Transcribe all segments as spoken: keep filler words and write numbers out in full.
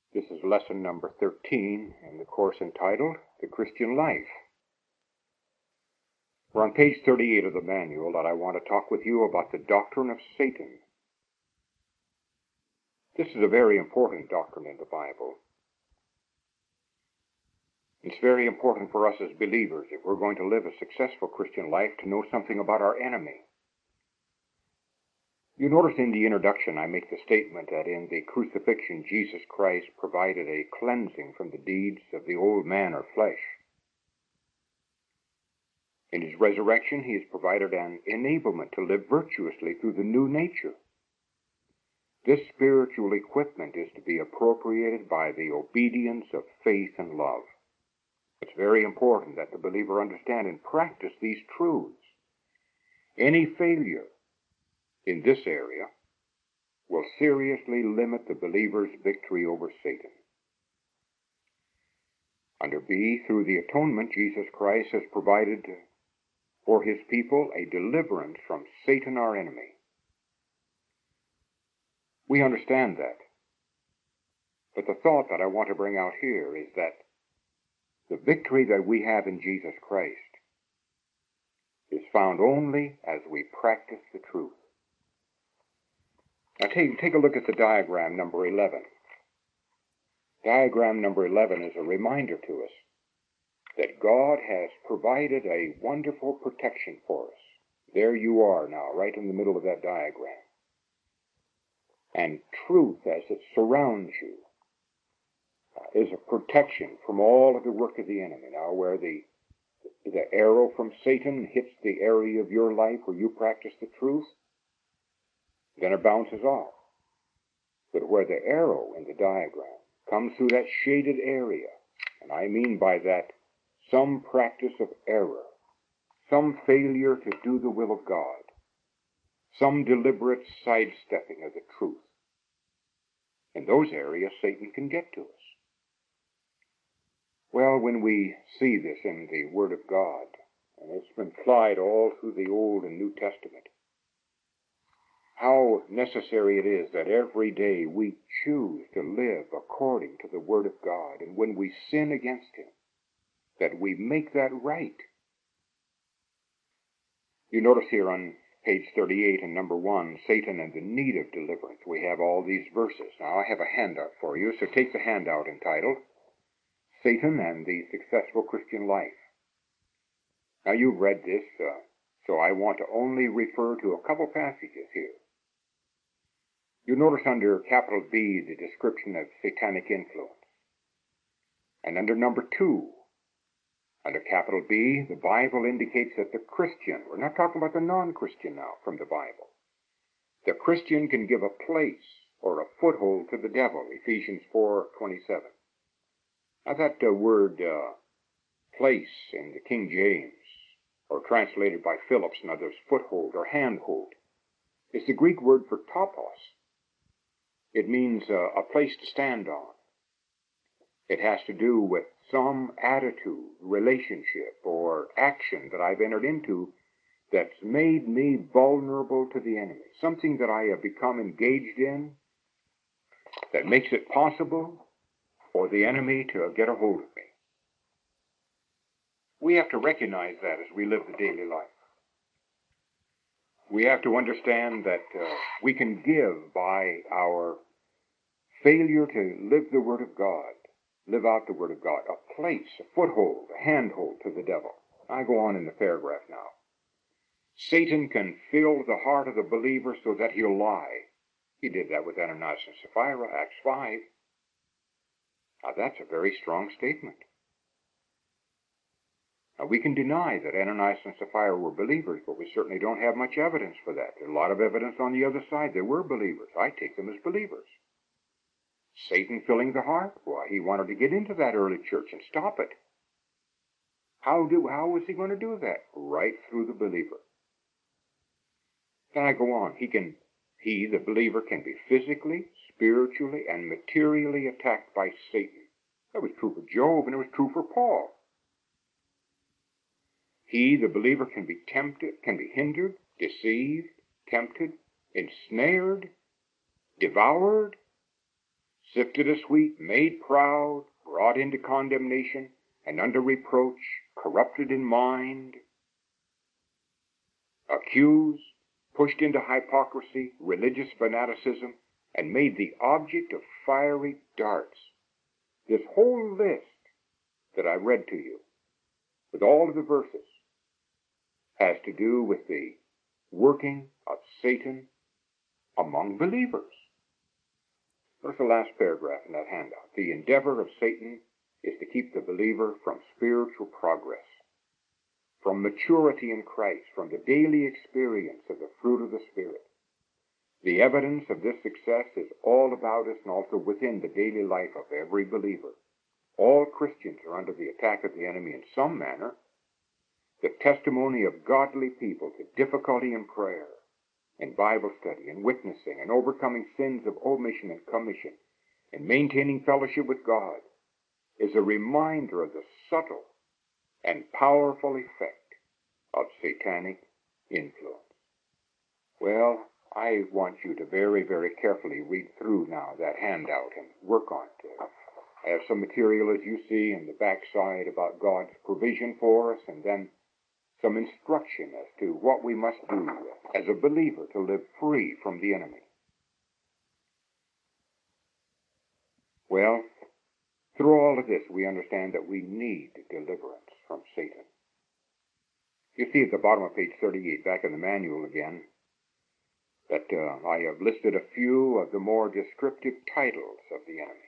This is lesson number thirteen in the course entitled The Christian Life. We're on page thirty-eight of the manual, and I want to talk with you about the doctrine of Satan. This is a very important doctrine in the Bible. It's very important for us as believers, if we're going to live a successful Christian life, to know something about our enemy. You notice in the introduction I make the statement that in the crucifixion Jesus Christ provided a cleansing from the deeds of the old man or flesh. In his resurrection he has provided an enablement to live virtuously through the new nature. This spiritual equipment is to be appropriated by the obedience of faith and love. It's very important that the believer understand and practice these truths. Any failure in this area will seriously limit the believer's victory over Satan. Under B, through the atonement, Jesus Christ has provided for his people a deliverance from Satan, our enemy. We understand that. But the thought that I want to bring out here is that the victory that we have in Jesus Christ is found only as we practice the truth. Now take, take a look at the diagram number eleven. Diagram number eleven is a reminder to us that God has provided a wonderful protection for us. There you are now, right in the middle of that diagram. And truth, as it surrounds you, uh, is a protection from all of the work of the enemy. Now, where the, the arrow from Satan hits the area of your life where you practice the truth, then it bounces off. But where the arrow in the diagram comes through that shaded area, and I mean by that some practice of error, some failure to do the will of God, some deliberate sidestepping of the truth, in those areas Satan can get to us. Well, when we see this in the Word of God, and it's been applied all through the Old and New Testament, how necessary it is that every day we choose to live according to the Word of God, and when we sin against Him, that we make that right. You notice here on page thirty-eight and number one, Satan and the need of deliverance. We have all these verses. Now I have a handout for you, so take the handout entitled Satan and the Successful Christian Life. Now you've read this, uh, so I want to only refer to a couple passages here. You notice under capital B the description of satanic influence. And under number two, under capital B, the Bible indicates that the Christian, we're not talking about the non-Christian now from the Bible, the Christian can give a place or a foothold to the devil, Ephesians four twenty-seven. Now that uh, word uh, place in the King James, or translated by Phillips and others, foothold or handhold, is the Greek word for topos. It means uh, a place to stand on. It has to do with some attitude, relationship, or action that I've entered into that's made me vulnerable to the enemy. Something that I have become engaged in that makes it possible for the enemy to get a hold of me. We have to recognize that as we live the daily life. We have to understand that uh, we can give by our failure to live the Word of God, live out the Word of God, a place, a foothold, a handhold to the devil. I go on in the paragraph now. Satan can fill the heart of the believer so that he'll lie. He did that with Ananias and Sapphira, Acts five. Now that's a very strong statement. Now, we can deny that Ananias and Sapphira were believers, but we certainly don't have much evidence for that. There's a lot of evidence on the other side. They were believers. I take them as believers. Satan filling the heart? Why, he wanted to get into that early church and stop it. How do, how was he going to do that? Right through the believer. Then I go on. He can, he, the believer, can be physically, spiritually, and materially attacked by Satan. That was true for Job, and it was true for Paul. He, the believer, can be tempted, can be hindered, deceived, tempted, ensnared, devoured, sifted as wheat, made proud, brought into condemnation, and under reproach, corrupted in mind, accused, pushed into hypocrisy, religious fanaticism, and made the object of fiery darts. This whole list that I read to you, with all of the verses, has to do with the working of Satan among believers. There's the last paragraph in that handout. The endeavor of Satan is to keep the believer from spiritual progress, from maturity in Christ, from the daily experience of the fruit of the Spirit. The evidence of this success is all about us and also within the daily life of every believer. All Christians are under the attack of the enemy in some manner. The testimony of godly people to difficulty in prayer, in Bible study, in witnessing, and overcoming sins of omission and commission, and maintaining fellowship with God, is a reminder of the subtle and powerful effect of satanic influence. Well, I want you to very, very carefully read through now that handout and work on it. I have some material, as you see, in the backside about God's provision for us, and then some instruction as to what we must do as a believer to live free from the enemy. Well, through all of this, we understand that we need deliverance from Satan. You see at the bottom of page thirty-eight, back in the manual again, that uh, I have listed a few of the more descriptive titles of the enemy.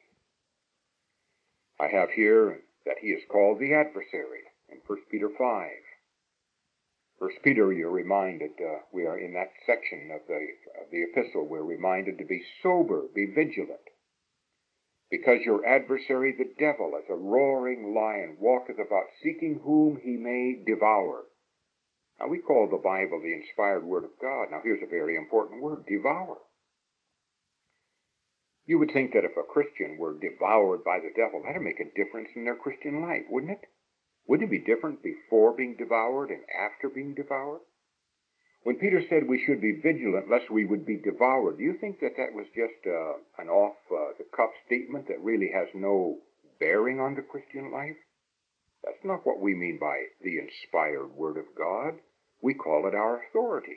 I have here that he is called the adversary in First Peter five. First Peter, you're reminded, uh, we are in that section of the, of the epistle, we're reminded to be sober, be vigilant, because your adversary, the devil, as a roaring lion, walketh about, seeking whom he may devour. Now, we call the Bible the inspired Word of God. Now, here's a very important word, devour. You would think that if a Christian were devoured by the devil, that would make a difference in their Christian life, wouldn't it? Wouldn't it be different before being devoured and after being devoured? When Peter said we should be vigilant lest we would be devoured, do you think that that was just uh, an off-the-cuff uh, statement that really has no bearing on the Christian life? That's not what we mean by the inspired Word of God. We call it our authority.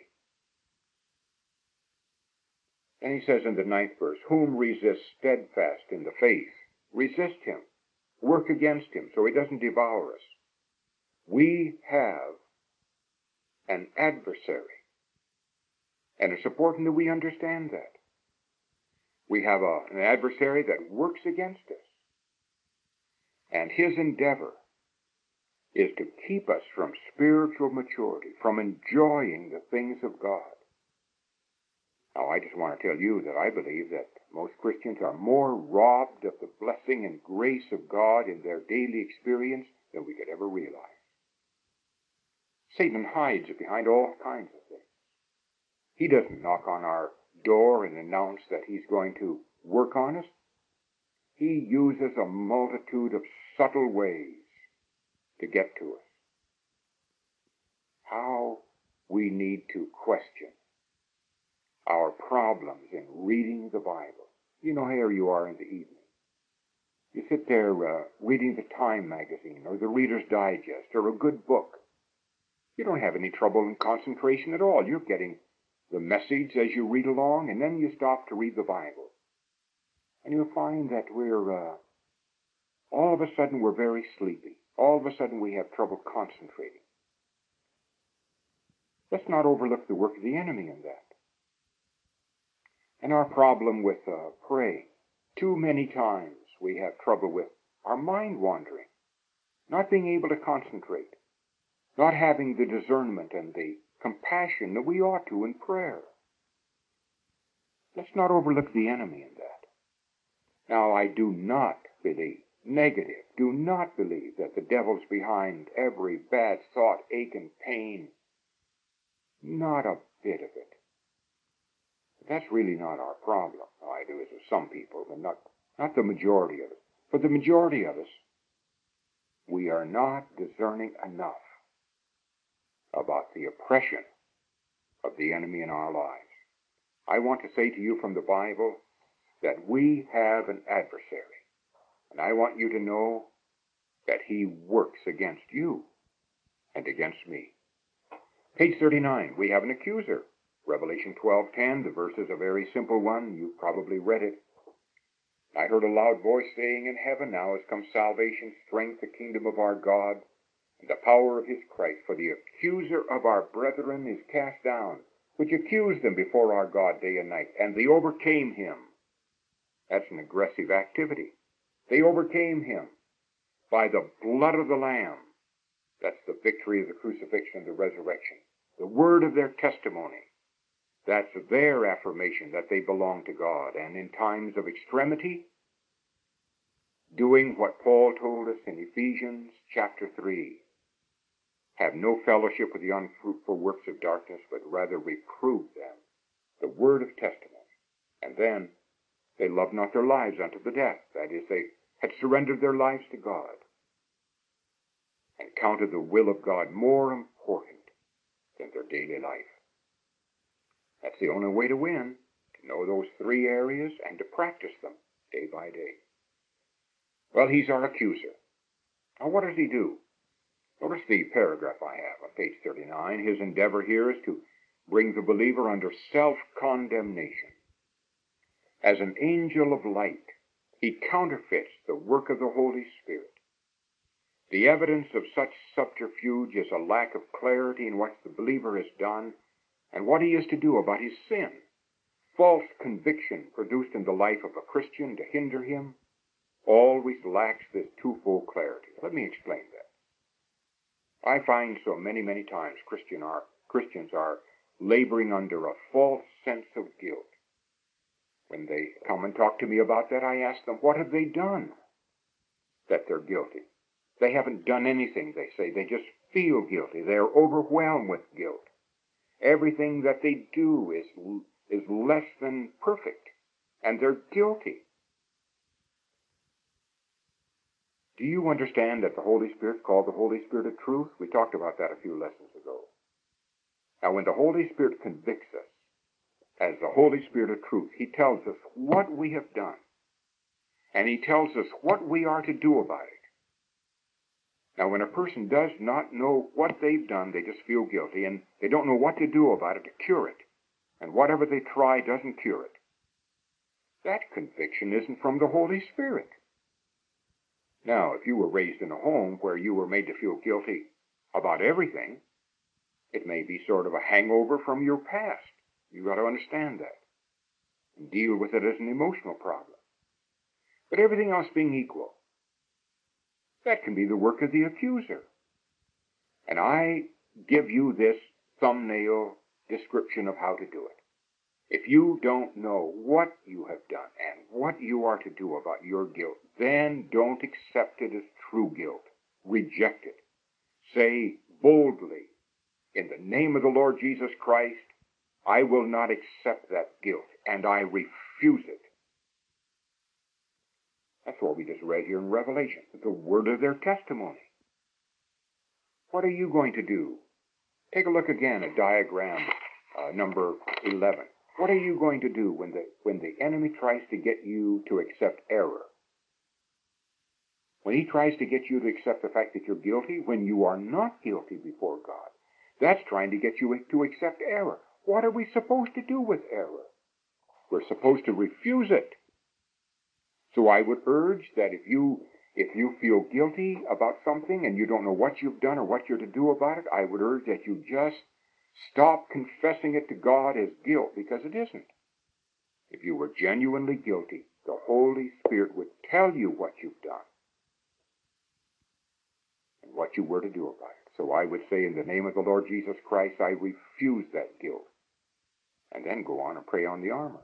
And he says in the ninth verse, whom resist steadfast in the faith. Resist him. Work against him so he doesn't devour us. We have an adversary. And it's important that we understand that. We have a, an adversary that works against us. And his endeavor is to keep us from spiritual maturity, from enjoying the things of God. Now, I just want to tell you that I believe that most Christians are more robbed of the blessing and grace of God in their daily experience than we could ever realize. Satan hides behind all kinds of things. He doesn't knock on our door and announce that he's going to work on us. He uses a multitude of subtle ways to get to us. How we need to question our problems in reading the Bible. You know, here you are in the evening. You sit there uh, reading the Time magazine or the Reader's Digest or a good book. You don't have any trouble in concentration at all. You're getting the message as you read along, and then you stop to read the Bible. And you'll find that we're, uh, all of a sudden we're very sleepy. All of a sudden we have trouble concentrating. Let's not overlook the work of the enemy in that. And our problem with uh, praying, too many times we have trouble with our mind wandering, not being able to concentrate, not having the discernment and the compassion that we ought to in prayer. Let's not overlook the enemy in that. Now, I do not believe, negative, do not believe that the devil's behind every bad thought, ache, and pain. Not a bit of it. That's really not our problem. I do it with some people, but not, not the majority of us. For the majority of us, we are not discerning enough about the oppression of the enemy in our lives. I want to say to you from the Bible, that we have an adversary. And I want you to know that he works against you and against me. Page thirty-nine, we have an accuser. Revelation twelve ten, the verse is a very simple one. You've probably read it. I heard a loud voice saying, in heaven now has come salvation, strength, the kingdom of our God, and the power of his Christ. For the accuser of our brethren is cast down, which accused them before our God day and night, and they overcame him. That's an aggressive activity. They overcame him by the blood of the Lamb. That's the victory of the crucifixion and the resurrection. The word of their testimony. That's their affirmation that they belong to God. And in times of extremity, doing what Paul told us in Ephesians chapter three. Have no fellowship with the unfruitful works of darkness, but rather reprove them. The word of testimony. And then they loved not their lives unto the death. That is, they had surrendered their lives to God and counted the will of God more important than their daily life. That's the only way to win, to know those three areas and to practice them day by day. Well, he's our accuser. Now, what does he do? Notice the paragraph I have on page thirty-nine. His endeavor here is to bring the believer under self-condemnation. As an angel of light, he counterfeits the work of the Holy Spirit. The evidence of such subterfuge is a lack of clarity in what the believer has done and what he is to do about his sin. False conviction produced in the life of a Christian to hinder him always lacks this twofold clarity. Let me explain that. I find so many, many times Christian are, Christians are laboring under a false sense of guilt. When they come and talk to me about that, I ask them, what have they done that they're guilty? They haven't done anything, they say. They just feel guilty. They're overwhelmed with guilt. Everything that they do is, is less than perfect, and they're guilty. Do you understand that the Holy Spirit is called the Holy Spirit of truth? We talked about that a few lessons ago. Now, when the Holy Spirit convicts us as the Holy Spirit of truth, he tells us what we have done, and he tells us what we are to do about it. Now, when a person does not know what they've done, they just feel guilty, and they don't know what to do about it to cure it, and whatever they try doesn't cure it. That conviction isn't from the Holy Spirit. Now, if you were raised in a home where you were made to feel guilty about everything, it may be sort of a hangover from your past. You've got to understand that and deal with it as an emotional problem. But everything else being equal, that can be the work of the accuser. And I give you this thumbnail description of how to do it. If you don't know what you have done and what you are to do about your guilt, then don't accept it as true guilt. Reject it. Say boldly, in the name of the Lord Jesus Christ, I will not accept that guilt, and I refuse it. That's what we just read here in Revelation, the word of their testimony. What are you going to do? Take a look again at diagram uh, number eleven. What are you going to do when the, when the enemy tries to get you to accept error? When he tries to get you to accept the fact that you're guilty, when you are not guilty before God, that's trying to get you to accept error. What are we supposed to do with error? We're supposed to refuse it. So I would urge that if you if you feel guilty about something and you don't know what you've done or what you're to do about it, I would urge that you just stop confessing it to God as guilt, because it isn't. If you were genuinely guilty, the Holy Spirit would tell you what you've done and what you were to do about it. So I would say, in the name of the Lord Jesus Christ, I refuse that guilt. And then go on and pray on the armor.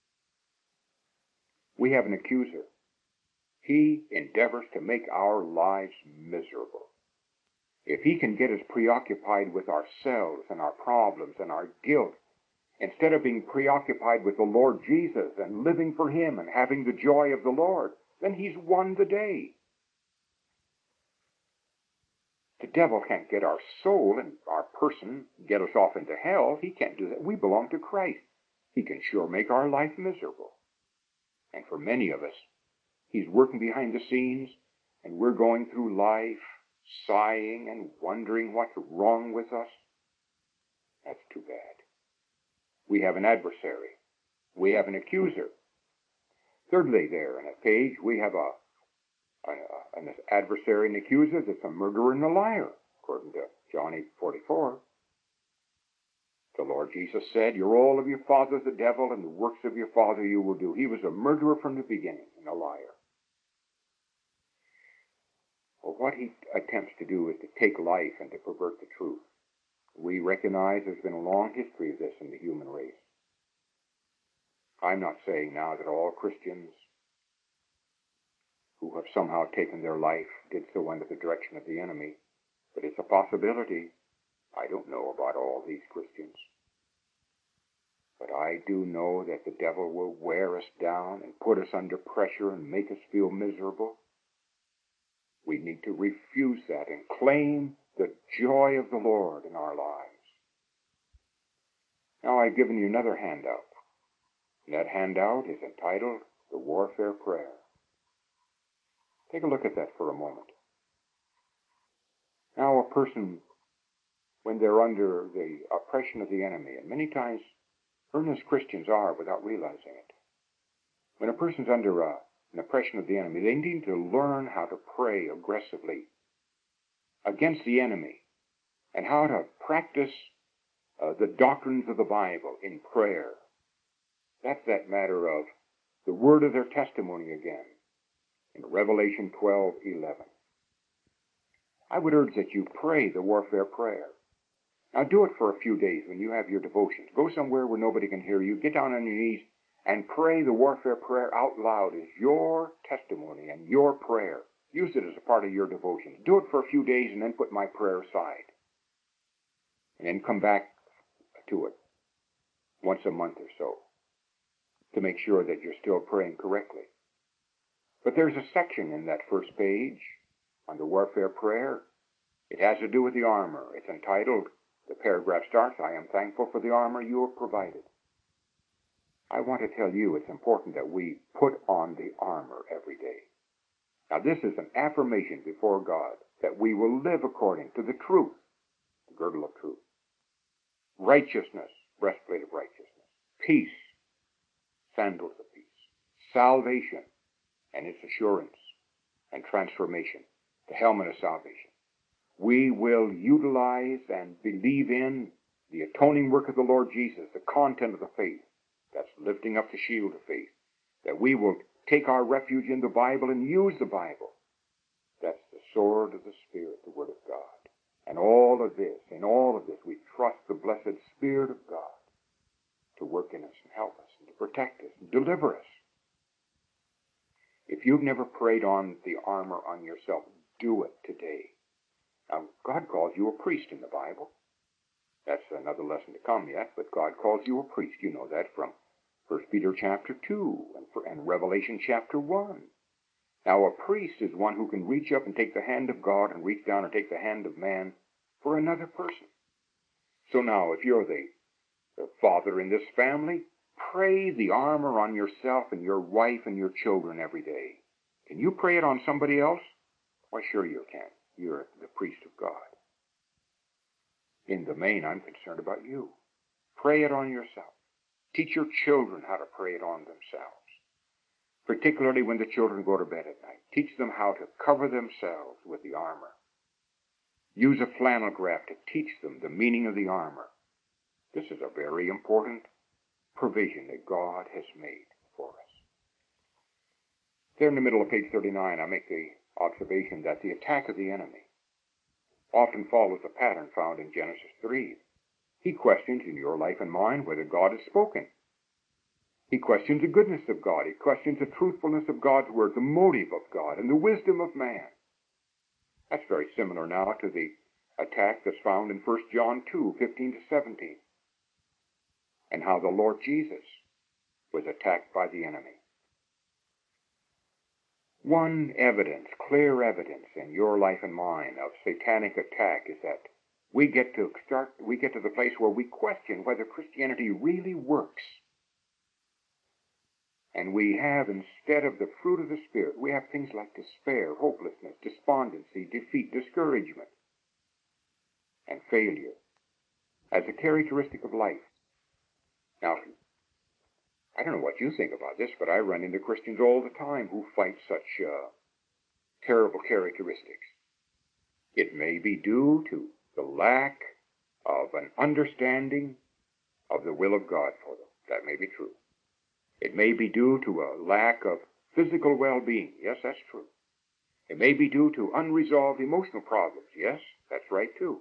We have an accuser. He endeavors to make our lives miserable. If he can get us preoccupied with ourselves and our problems and our guilt, instead of being preoccupied with the Lord Jesus and living for him and having the joy of the Lord, then he's won the day. The devil can't get our soul and our person, get us off into hell. He can't do that. We belong to Christ. He can sure make our life miserable. And for many of us, he's working behind the scenes, and we're going through life sighing and wondering what's wrong with us. That's too bad. We have an adversary. We have an accuser. Thirdly, there on a page, we have a, a an adversary and accuser that's a murderer and a liar, according to John eight forty-four. The Lord Jesus said, "You're all of your father the devil, and the works of your father you will do." He was a murderer from the beginning and a liar. Well, what he attempts to do is to take life and to pervert the truth. We recognize there's been a long history of this in the human race. I'm not saying now that all Christians who have somehow taken their life did so under the direction of the enemy, but it's a possibility. I don't know about all these Christians. But I do know that the devil will wear us down and put us under pressure and make us feel miserable. We need to refuse that and claim the joy of the Lord in our lives. Now I've given you another handout. And that handout is entitled The Warfare Prayer. Take a look at that for a moment. Now a person, when they're under the oppression of the enemy, and many times earnest Christians are without realizing it. When a person's under a, an oppression of the enemy, they need to learn how to pray aggressively against the enemy and how to practice uh, the doctrines of the Bible in prayer. That's that matter of the word of their testimony again in Revelation twelve eleven. I would urge that you pray the warfare prayer. Now do it for a few days when you have your devotions. Go somewhere where nobody can hear you. Get down on your knees and pray the warfare prayer out loud as your testimony and your prayer. Use it as a part of your devotions. Do it for a few days and then put my prayer aside. And then come back to it once a month or so to make sure that you're still praying correctly. But there's a section in that first page on the warfare prayer. It has to do with the armor. It's entitled, the paragraph starts, "I am thankful for the armor you have provided." I want to tell you it's important that we put on the armor every day. Now this is an affirmation before God that we will live according to the truth, the girdle of truth, righteousness, breastplate of righteousness, peace, sandals of peace, salvation and its assurance and transformation, the helmet of salvation. We will utilize and believe in the atoning work of the Lord Jesus, the content of the faith. That's lifting up the shield of faith. That we will take our refuge in the Bible and use the Bible. That's the sword of the Spirit, the Word of God. And all of this, in all of this, we trust the blessed Spirit of God to work in us and help us and to protect us and deliver us. If you've never prayed on the armor on yourself, do it today. Now, God calls you a priest in the Bible. That's another lesson to come yet, but God calls you a priest. You know that from First Peter chapter two and, for, and Revelation chapter one. Now, a priest is one who can reach up and take the hand of God and reach down and take the hand of man for another person. So now, if you're the, the father in this family, pray the armor on yourself and your wife and your children every day. Can you pray it on somebody else? Why, sure you can. You're the priest of God. In the main, I'm concerned about you. Pray it on yourself. Teach your children how to pray it on themselves, particularly when the children go to bed at night. Teach them how to cover themselves with the armor. Use a flannel graph to teach them the meaning of the armor. This is a very important provision that God has made for us. There in the middle of page thirty-nine, I make the observation that the attack of the enemy often follows a pattern found in Genesis three. He questions in your life and mine whether God has spoken. He questions the goodness of God. He questions the truthfulness of God's word, the motive of God, and the wisdom of man. That's very similar now to the attack that's found in First John two, fifteen to seventeen, and how the Lord Jesus was attacked by the enemy. One evidence, clear evidence in your life and mine of satanic attack is that we get to start, we get to the place where we question whether Christianity really works. And we have, instead of the fruit of the Spirit, we have things like despair, hopelessness, despondency, defeat, discouragement, and failure as a characteristic of life. Now, I don't know what you think about this, but I run into Christians all the time who fight such uh, terrible characteristics. It may be due to the lack of an understanding of the will of God for them. That may be true. It may be due to a lack of physical well-being. Yes, that's true. It may be due to unresolved emotional problems. Yes, that's right too.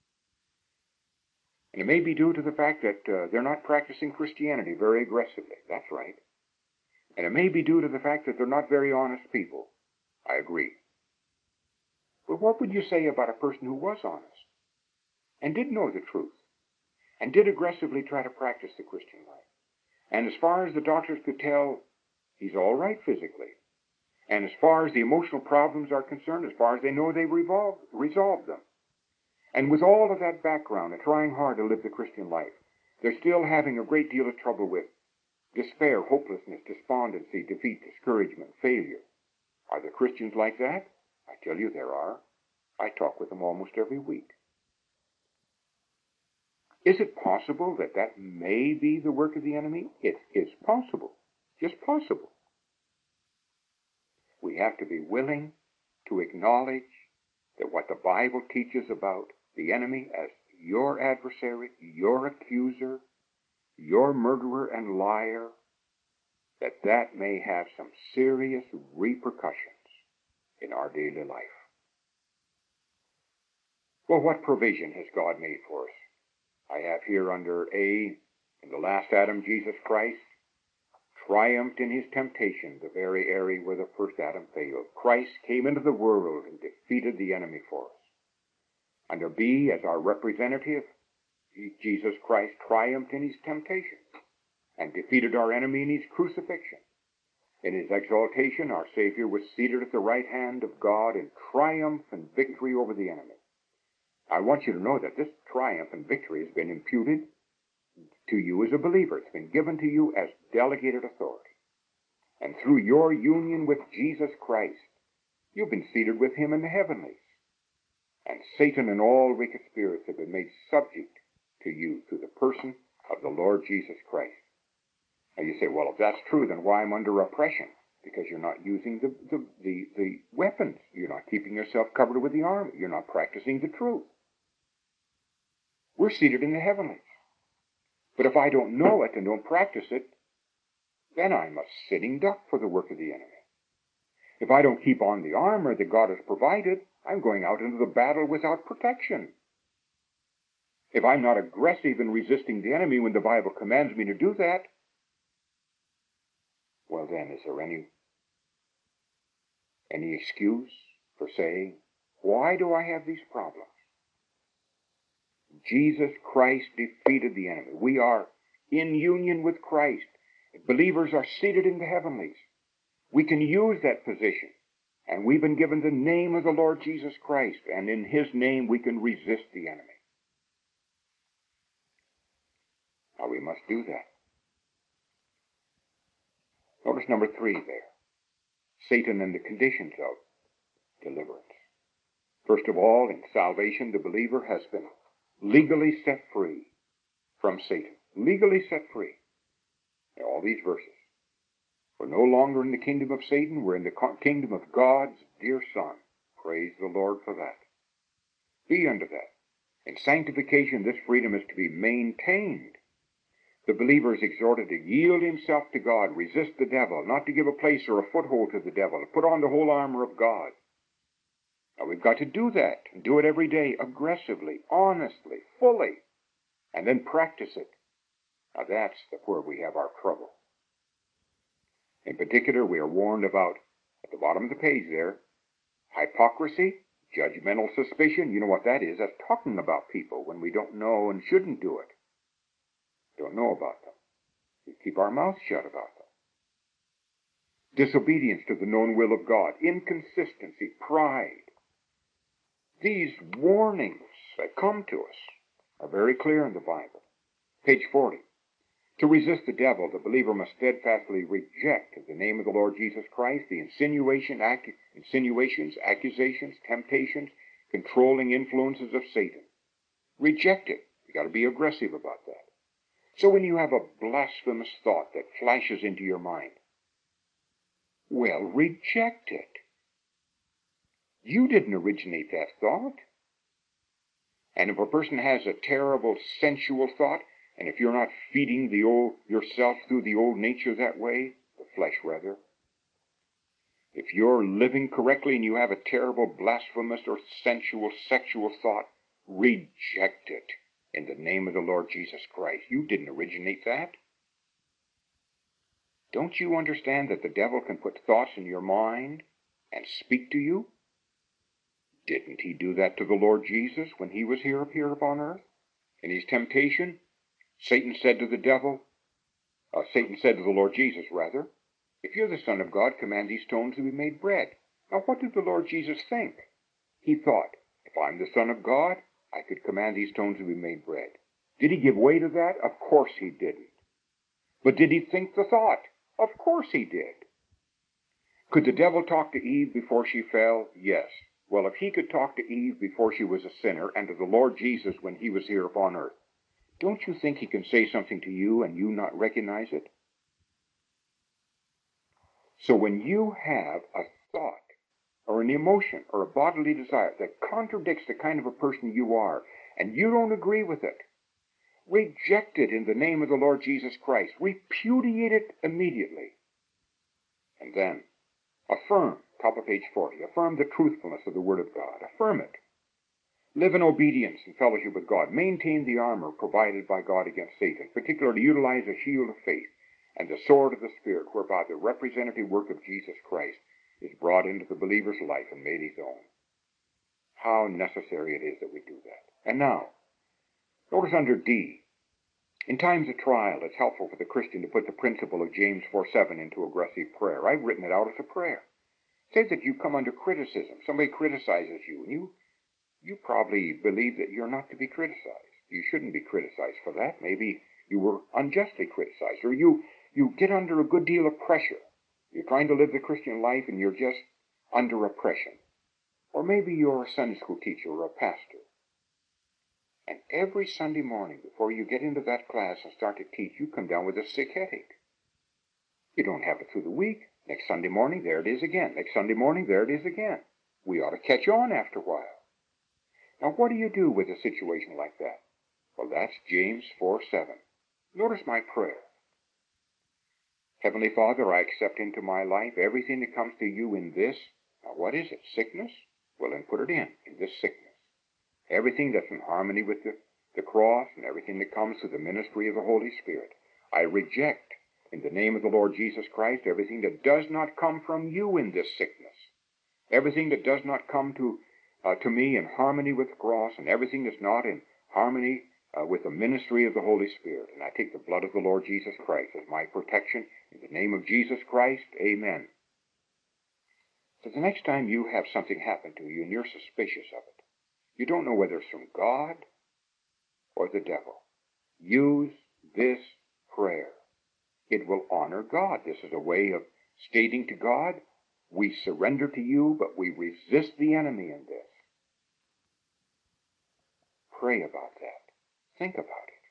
And it may be due to the fact that uh, they're not practicing Christianity very aggressively. That's right. And it may be due to the fact that they're not very honest people. I agree. But what would you say about a person who was honest and did know the truth and did aggressively try to practice the Christian life? And as far as the doctors could tell, he's all right physically. And as far as the emotional problems are concerned, as far as they know, they revolved, resolved them. And with all of that background and trying hard to live the Christian life, they're still having a great deal of trouble with despair, hopelessness, despondency, defeat, discouragement, failure. Are there Christians like that? I tell you there are. I talk with them almost every week. Is it possible that that may be the work of the enemy? It is possible. Just possible. We have to be willing to acknowledge that what the Bible teaches about the enemy as your adversary, your accuser, your murderer and liar, that that may have some serious repercussions in our daily life. Well, what provision has God made for us? I have here under A, in the last Adam, Jesus Christ, triumphed in his temptation, the very area where the first Adam failed. Christ came into the world and defeated the enemy for us. Under B, as our representative, Jesus Christ triumphed in his temptation and defeated our enemy in his crucifixion. In his exaltation, our Savior was seated at the right hand of God in triumph and victory over the enemy. I want you to know that this triumph and victory has been imputed to you as a believer. It's been given to you as delegated authority. And through your union with Jesus Christ, you've been seated with him in the heavenlies. And Satan and all wicked spirits have been made subject to you through the person of the Lord Jesus Christ. Now you say, well, if that's true, then why I'm under oppression? Because you're not using the, the, the, the weapons. You're not keeping yourself covered with the armor. You're not practicing the truth. We're seated in the heavenlies. But if I don't know it and don't practice it, then I'm a sitting duck for the work of the enemy. If I don't keep on the armor that God has provided, I'm going out into the battle without protection. If I'm not aggressive in resisting the enemy when the Bible commands me to do that, well then, is there any, any excuse for saying, why do I have these problems? Jesus Christ defeated the enemy. We are in union with Christ. Believers are seated in the heavenlies. We can use that position. And we've been given the name of the Lord Jesus Christ. And in his name we can resist the enemy. Now we must do that. Notice number three there. Satan and the conditions of deliverance. First of all, in salvation, the believer has been legally set free from Satan. Legally set free. In all these verses. We're no longer in the kingdom of Satan. We're in the kingdom of God's dear Son. Praise the Lord for that. Be unto that. In sanctification, this freedom is to be maintained. The believer is exhorted to yield himself to God, resist the devil, not to give a place or a foothold to the devil, to put on the whole armor of God. Now we've got to do that, and do it every day, aggressively, honestly, fully, and then practice it. Now that's the, where we have our trouble. In particular, we are warned about, at the bottom of the page there, hypocrisy, judgmental suspicion. You know what that is? That's talking about people when we don't know and shouldn't do it. Don't know about them. We keep our mouths shut about them. Disobedience to the known will of God, inconsistency, pride. These warnings that come to us are very clear in the Bible. Page forty. To resist the devil, the believer must steadfastly reject, in the name of the Lord Jesus Christ, the insinuation, ac- insinuations, accusations, temptations, controlling influences of Satan. Reject it. You've got to be aggressive about that. So when you have a blasphemous thought that flashes into your mind, well, reject it. You didn't originate that thought. And if a person has a terrible sensual thought, and if you're not feeding the old yourself through the old nature that way, the flesh rather, if you're living correctly and you have a terrible blasphemous or sensual sexual thought, reject it in the name of the Lord Jesus Christ. You didn't originate that. Don't you understand that the devil can put thoughts in your mind and speak to you? Didn't he do that to the Lord Jesus when he was here up here upon earth? In his temptation, Satan said to the devil, uh, Satan said to the Lord Jesus, rather, if you're the Son of God, command these stones to be made bread. Now what did the Lord Jesus think? He thought, if I'm the Son of God, I could command these stones to be made bread. Did he give way to that? Of course he didn't. But did he think the thought? Of course he did. Could the devil talk to Eve before she fell? Yes. Well, if he could talk to Eve before she was a sinner and to the Lord Jesus when he was here upon earth, don't you think he can say something to you and you not recognize it? So when you have a thought or an emotion or a bodily desire that contradicts the kind of a person you are and you don't agree with it, reject it in the name of the Lord Jesus Christ. Repudiate it immediately. And then affirm, top of page forty, affirm the truthfulness of the Word of God. Affirm it. Live in obedience and fellowship with God. Maintain the armor provided by God against Satan, particularly utilize the shield of faith and the sword of the Spirit, whereby the representative work of Jesus Christ is brought into the believer's life and made his own. How necessary it is that we do that. And now, notice under D, in times of trial, it's helpful for the Christian to put the principle of James four seven into aggressive prayer. I've written it out as a prayer. Say that you come under criticism. Somebody criticizes you, and you you probably believe that you're not to be criticized. You shouldn't be criticized for that. Maybe you were unjustly criticized, or you, you get under a good deal of pressure. You're trying to live the Christian life, and you're just under oppression. Or maybe you're a Sunday school teacher or a pastor. And every Sunday morning, before you get into that class and start to teach, you come down with a sick headache. You don't have it through the week. Next Sunday morning, there it is again. Next Sunday morning, there it is again. We ought to catch on after a while. Now, what do you do with a situation like that? Well, that's James four seven. Notice my prayer. Heavenly Father, I accept into my life everything that comes to you in this. Now, what is it? Sickness? Well, then put it in, in this sickness. Everything that's in harmony with the, the cross and everything that comes through the ministry of the Holy Spirit. I reject, in the name of the Lord Jesus Christ, everything that does not come from you in this sickness. Everything that does not come to Uh, to me in harmony with the cross, and everything that's not in harmony uh, with the ministry of the Holy Spirit. And I take the blood of the Lord Jesus Christ as my protection. In the name of Jesus Christ, amen. So the next time you have something happen to you and you're suspicious of it, you don't know whether it's from God or the devil, use this prayer. It will honor God. This is a way of stating to God, we surrender to you, but we resist the enemy in this. Pray about that. Think about it.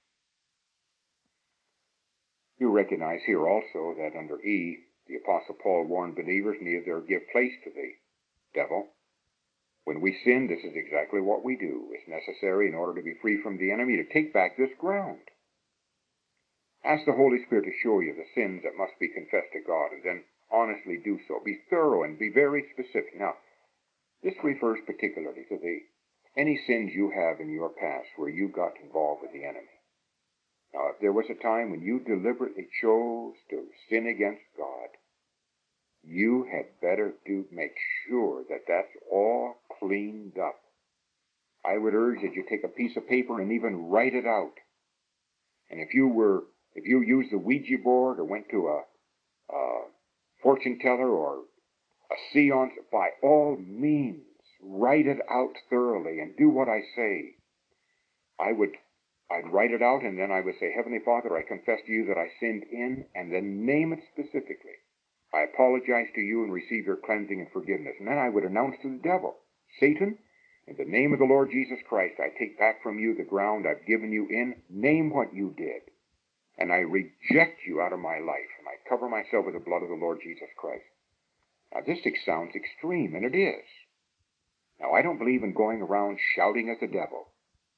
You recognize here also that under E, the Apostle Paul warned believers neither give place to the devil. When we sin, this is exactly what we do. It's necessary in order to be free from the enemy to take back this ground. Ask the Holy Spirit to show you the sins that must be confessed to God, and then honestly do so. Be thorough and be very specific. Now, this refers particularly to the any sins you have in your past where you got involved with the enemy. Now, if there was a time when you deliberately chose to sin against God, you had better do make sure that that's all cleaned up. I would urge that you take a piece of paper and even write it out. And if you were, if you used the Ouija board or went to a, a fortune teller or a seance, by all means, write it out thoroughly and do what I say. I would I'd write it out, and then I would say, Heavenly Father, I confess to you that I sinned in, and then name it specifically. I apologize to you and receive your cleansing and forgiveness. And then I would announce to the devil, Satan, in the name of the Lord Jesus Christ, I take back from you the ground I've given you in. Name what you did. And I reject you out of my life, and I cover myself with the blood of the Lord Jesus Christ. Now, this sounds extreme, and it is. Now, I don't believe in going around shouting at the devil.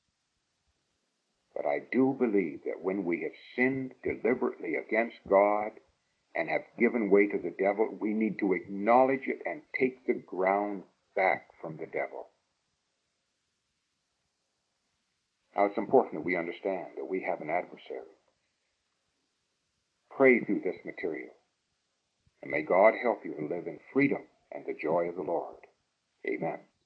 But I do believe that when we have sinned deliberately against God and have given way to the devil, we need to acknowledge it and take the ground back from the devil. Now, it's important that we understand that we have an adversary. Pray through this material, and may God help you to live in freedom and the joy of the Lord. Amen.